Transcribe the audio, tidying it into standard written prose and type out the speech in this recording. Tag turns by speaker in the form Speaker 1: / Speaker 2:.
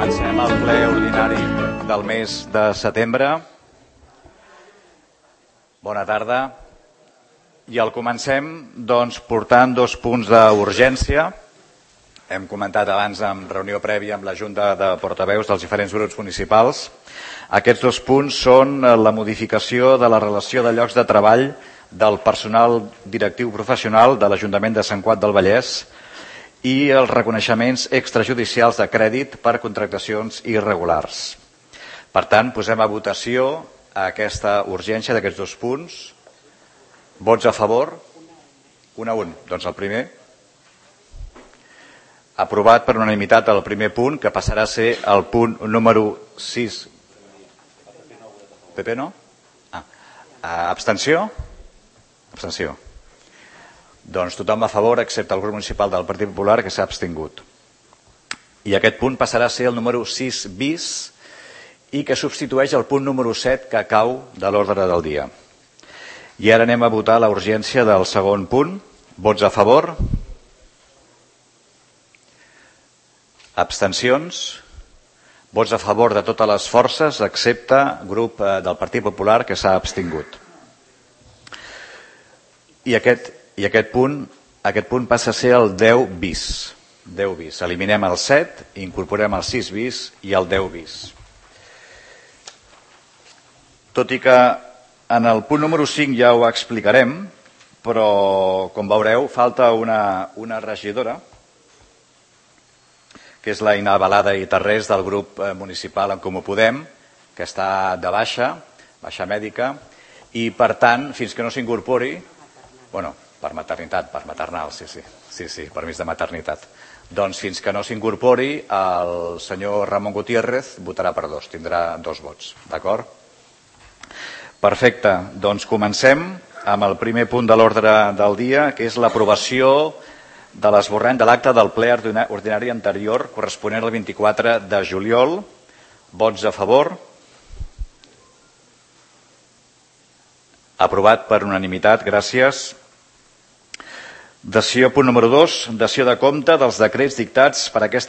Speaker 1: Comencem el ple ordinari del mes de setembre. Bona tarda. I el comencem portant 2 punts d'urgència. Hem comentat abans en reunió prèvia amb la Junta de Portaveus dels diferents grups municipals. Aquests 2 punts són la modificació de la relació de llocs de treball del personal directiu professional de l'Ajuntament de Sant Cugat del Vallès i els reconeixements extrajudicials de crèdit per contractacions irregulars. Per tant, posem a votació aquesta urgència d'aquests 2 punts. Vots a favor? Un a un. Doncs el primer. Aprovat per unanimitat el primer punt, que passarà a ser el punt número 6. PP no? Abstenció? Abstenció. Doncs tothom a favor, excepte el grup municipal del Partit Popular, que s'ha abstingut. I aquest punt passarà a ser el número 6 bis i que substitueix el punt número 7 que cau de l'ordre del dia. I ara anem a votar la urgència del segon punt. Vots a favor? Abstencions? Vots a favor de totes les forces, excepte el grup del Partit Popular, que s'ha abstingut. I aquest punt passa a ser el 10 bis. 10 bis. Eliminem el 7, incorporem el 6 bis i el 10 bis. Tot i que en el punt número 5 ja ho explicarem, però, com veureu, falta una regidora, que és la Ina Tarrés del grup municipal En Comú Podem, que està de baixa mèdica, i per tant, fins que no s'incorpori, per maternitat, per maternal, sí, permís de maternitat. Doncs fins que no s'incorpori, el senyor Ramon Gutiérrez votarà per 2, tindrà 2 vots, d'acord? Perfecte, doncs comencem amb el primer punt de l'ordre del dia, que és l'aprovació de l'esborrany de l'acte del ple ordinari anterior corresponent al 24 de juliol. Vots a favor? Aprovat per unanimitat, gràcies. Dació punt número 2, dació de compte dels decrets dictats per aquesta